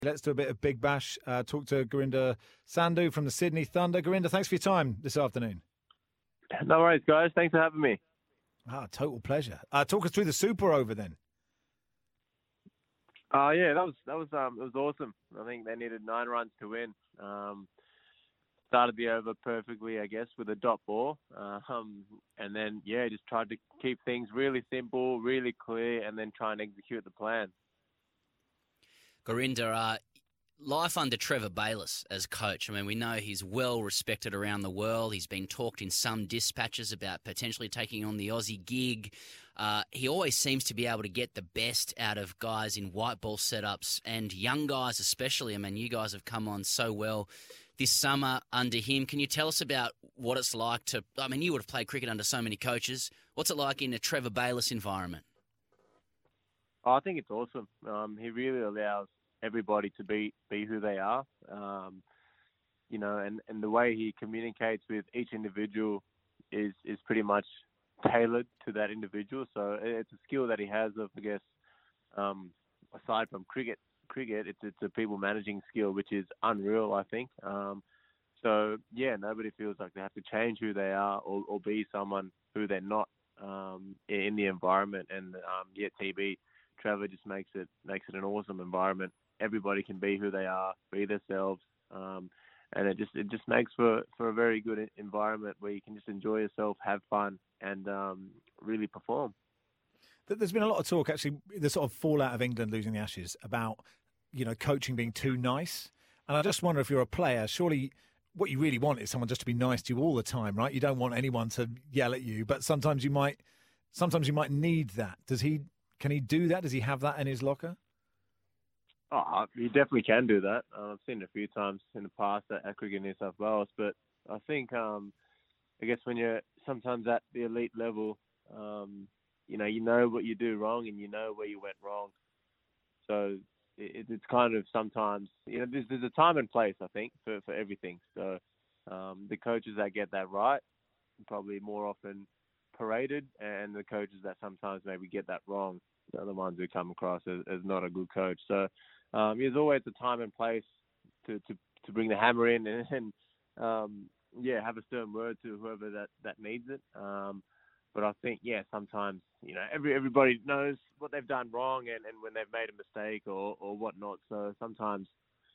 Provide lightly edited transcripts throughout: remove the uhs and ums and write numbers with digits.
Let's do a bit of Big Bash. Talk to Gurinder Sandhu from the Sydney Thunder. Gurinder, thanks for your time this afternoon. No worries, guys. Thanks for having me. Total pleasure. Talk us through the Super Over then. Yeah, that was it was awesome. I think they needed 9 runs to win. Started the over perfectly, I guess, with a dot ball, and then just tried to keep things really simple, really clear, and then try and execute the plan. Gurinder, life under Trevor Bayliss as coach. I mean, we know he's well respected around the world. He's been talked in some dispatches about potentially taking on the Aussie gig. He always seems to be able to get the best out of guys in white ball setups and young guys especially. I mean, you guys have come on so well this summer under him. Can you tell us about what it's like to... I mean, you would have played cricket under so many coaches. What's it like in a Trevor Bayliss environment? I think it's awesome. He really allows everybody to be who they are, and the way he communicates with each individual is pretty much tailored to that individual. So it's a skill that he has of, I guess, aside from cricket, it's a people managing skill, which is unreal, I think. Nobody feels like they have to change who they are or be someone who they're not in the environment. And TB, Trevor just makes it an awesome environment. Everybody can be who they are, be themselves, and it just makes for a very good environment where you can just enjoy yourself, have fun, and really perform. There's been a lot of talk, actually, the sort of fallout of England losing the Ashes about, coaching being too nice. And I just wonder, if you're a player, surely what you really want is someone just to be nice to you all the time, right? You don't want anyone to yell at you, but sometimes you might need that. Can he do that? Does he have that in his locker? Oh, he definitely can do that. I've seen it a few times in the past at cricket New South Wales, but I think, I guess when you're sometimes at the elite level, you know what you do wrong and you know where you went wrong. So it's kind of sometimes, there's a time and place, I think, for everything. So the coaches that get that right probably more often paraded, and the coaches that sometimes maybe get that wrong are the ones who come across as not a good coach. So there's always a time and place to bring the hammer in and have a stern word to whoever that needs it. But I think, sometimes, everybody knows what they've done wrong and when they've made a mistake or whatnot. So sometimes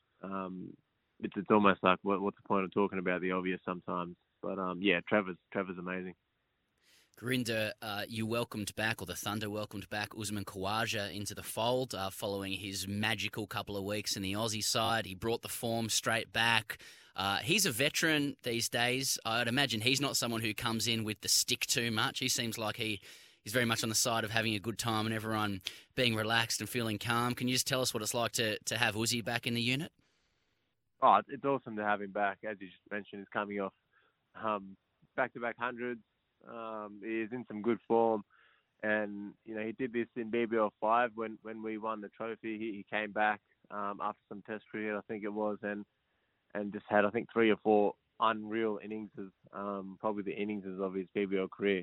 it's almost like, what's the point of talking about the obvious sometimes? But, Trevor's amazing. Gurinder, you welcomed back, or the Thunder welcomed back, Usman Khawaja into the fold following his magical couple of weeks in the Aussie side. He brought the form straight back. He's a veteran these days. I'd imagine he's not someone who comes in with the stick too much. He seems like he's very much on the side of having a good time and everyone being relaxed and feeling calm. Can you just tell us what it's like to have Uzi back in the unit? Oh, it's awesome to have him back. As you just mentioned, he's coming off back-to-back hundreds. He's in some good form, and he did this in BBL 5 when we won the trophy. He came back after some Test cricket, I think it was, and just had, I think, 3 or 4 unreal innings, probably the innings of his BBL career.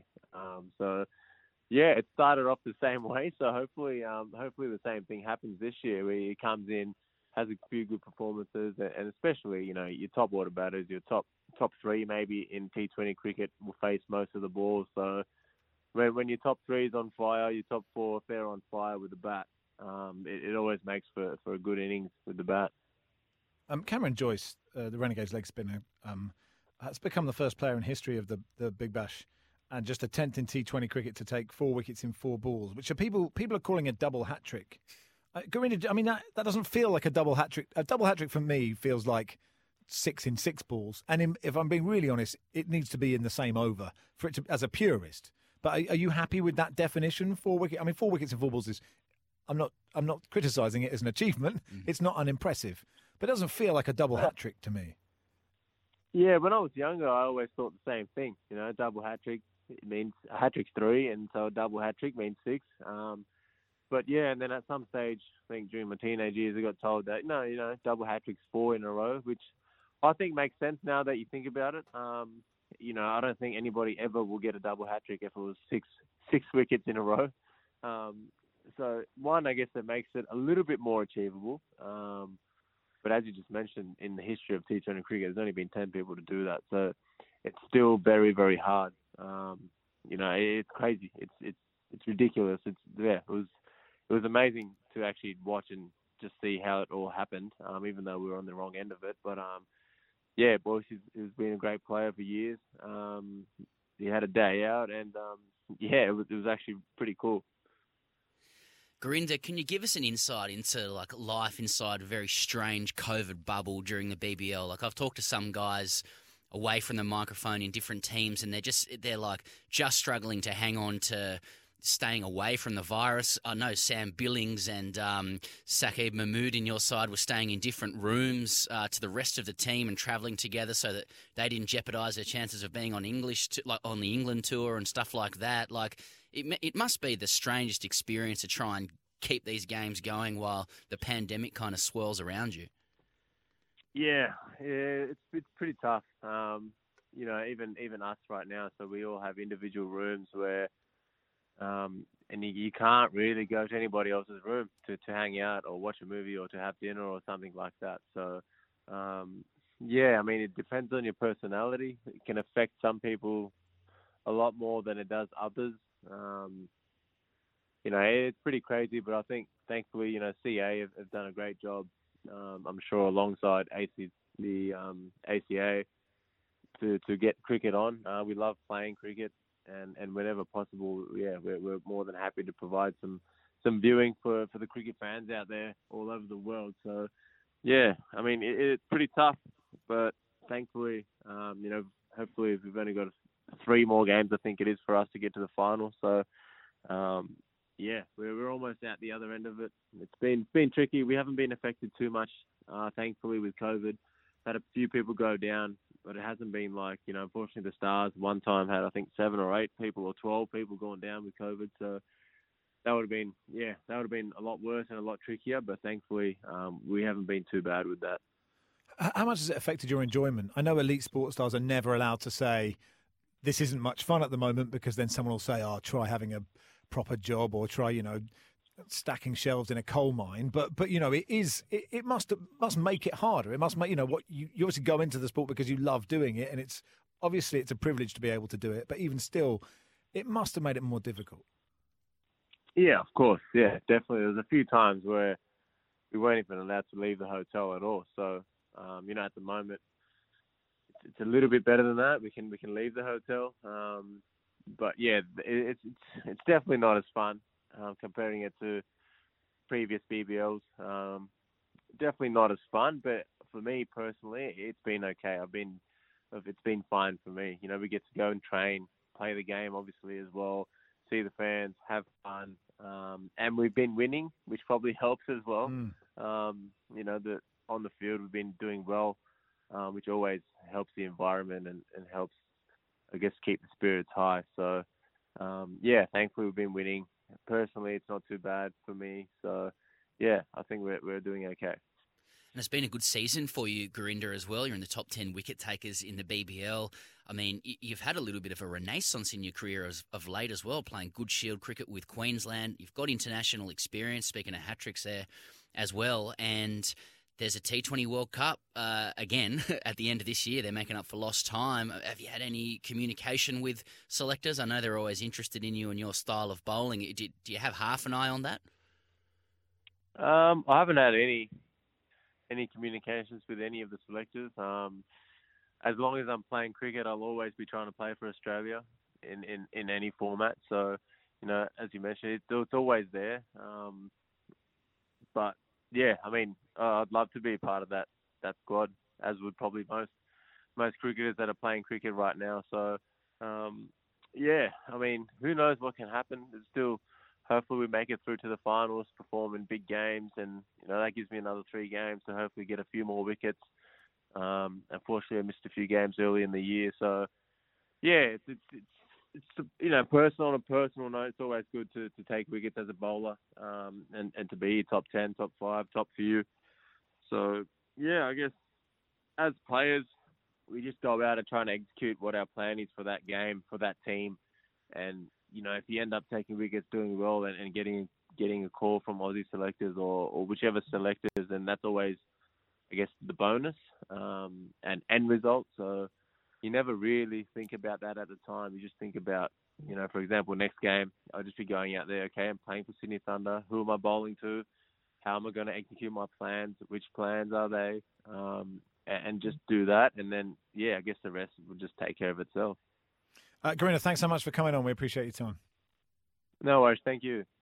It started off the same way. So hopefully the same thing happens this year, where he comes in, has a few good performances, and especially your top order batters, your top 3 maybe in T20 cricket will face most of the balls. So when your top 3 is on fire, your top 4 if they're on fire with the bat, it always makes for a good innings with the bat. Cameron Joyce, the Renegades leg spinner, has become the first player in history of the Big Bash and just a 10th in T20 cricket to take 4 wickets in 4 balls, which are people are calling a double hat trick. Gurinder, I mean, that doesn't feel like a double hat trick. A double hat trick for me feels like 6 in 6 balls. And if I'm being really honest, it needs to be in the same over for it to, as a purist. But are you happy with that definition? 4 wickets. I mean, 4 wickets in 4 balls is. I'm not criticising it as an achievement. It's not unimpressive, but it doesn't feel like a double hat trick to me. Yeah, when I was younger, I always thought the same thing. Double hat trick, it means a hat trick's 3, and so a double hat trick means 6. But and then at some stage, I think during my teenage years, I got told that double hat trick's 4 in a row, which I think makes sense now that you think about it. I don't think anybody ever will get a double hat trick if it was six wickets in a row. So one, I guess that makes it a little bit more achievable. But as you just mentioned, in the history of T20 cricket, there's only been 10 people to do that. So it's still very, very hard. It's crazy. It's ridiculous. It was amazing to actually watch and just see how it all happened. Even though we were on the wrong end of it, but Boyce has been a great player for years. He had a day out, and it was actually pretty cool. Gurinder, can you give us an insight into like life inside a very strange COVID bubble during the BBL? Like I've talked to some guys away from the microphone in different teams, and they're just struggling to hang on to staying away from the virus. I know Sam Billings and Saqib Mahmood in your side were staying in different rooms to the rest of the team and travelling together so that they didn't jeopardise their chances of being on on the England tour and stuff like that. Like it must be the strangest experience to try and keep these games going while the pandemic kind of swirls around you. Yeah, it's pretty tough. Even us right now. So we all have individual rooms where. And you can't really go to anybody else's room to hang out or watch a movie or to have dinner or something like that. So, it depends on your personality. It can affect some people a lot more than it does others. It's pretty crazy, but I think thankfully, CA have done a great job. I'm sure alongside the ACA to get cricket on. We love playing cricket. And whenever possible, we're more than happy to provide some viewing for the cricket fans out there all over the world. So, it's pretty tough, but thankfully, hopefully we've only got 3 more games, I think it is, for us to get to the final. So, we're almost out the other end of it. It's been tricky. We haven't been affected too much, thankfully, with COVID. Had a few people go down, but it hasn't been like, unfortunately the Stars one time had, I think, 7 or 8 people or 12 people going down with COVID. So that would have been a lot worse and a lot trickier. But thankfully, we haven't been too bad with that. How much has it affected your enjoyment? I know elite sports stars are never allowed to say this isn't much fun at the moment, because then someone will say, "Oh, try having a proper job or try, stacking shelves in a coal mine." But it must make it harder. It must make, you obviously go into the sport because you love doing it, and it's a privilege to be able to do it. But even still, it must have made it more difficult. Yeah, of course. Yeah, definitely. There's a few times where we weren't even allowed to leave the hotel at all. So, at the moment, it's a little bit better than that. We can leave the hotel. But yeah, it's definitely not as fun. Comparing it to previous BBLs, definitely not as fun. But for me personally, it's been okay. It's been fine for me. We get to go and train, play the game, obviously as well, see the fans, have fun, and we've been winning, which probably helps as well. That on the field we've been doing well, which always helps the environment and helps, I guess, keep the spirits high. So, thankfully we've been winning. Personally, it's not too bad for me. So, I think we're doing okay. And it's been a good season for you, Gurinder, as well. You're in the top 10 wicket takers in the BBL. I mean, you've had a little bit of a renaissance in your career of late as well, playing good shield cricket with Queensland. You've got international experience, speaking of hat-tricks there as well. And there's a T20 World Cup again at the end of this year. They're making up for lost time. Have you had any communication with selectors? I know they're always interested in you and your style of bowling. Do you have half an eye on that? I haven't had any communications with any of the selectors. As long as I'm playing cricket, I'll always be trying to play for Australia in any format. So, as you mentioned, it's always there. But yeah, I'd love to be a part of that squad, as would probably most cricketers that are playing cricket right now. So, who knows what can happen? It's still, hopefully we make it through to the finals, perform in big games, and that gives me another 3 games to hopefully get a few more wickets. Unfortunately, I missed a few games early in the year, so yeah, it's personal on a personal note. It's always good to take wickets as a bowler, and to be top 10, top 5, top few. So yeah, I guess as players, we just go out and try and execute what our plan is for that game, for that team, and if you end up taking wickets, doing well, and getting a call from Aussie selectors or whichever selectors, then that's always, I guess, the bonus and end result. So you never really think about that at the time. You just think about, for example, next game, I'll just be going out there, okay, I'm playing for Sydney Thunder. Who am I bowling to? How am I going to execute my plans? Which plans are they? And just do that. And then, I guess the rest will just take care of itself. Garino, thanks so much for coming on. We appreciate your time. No worries. Thank you.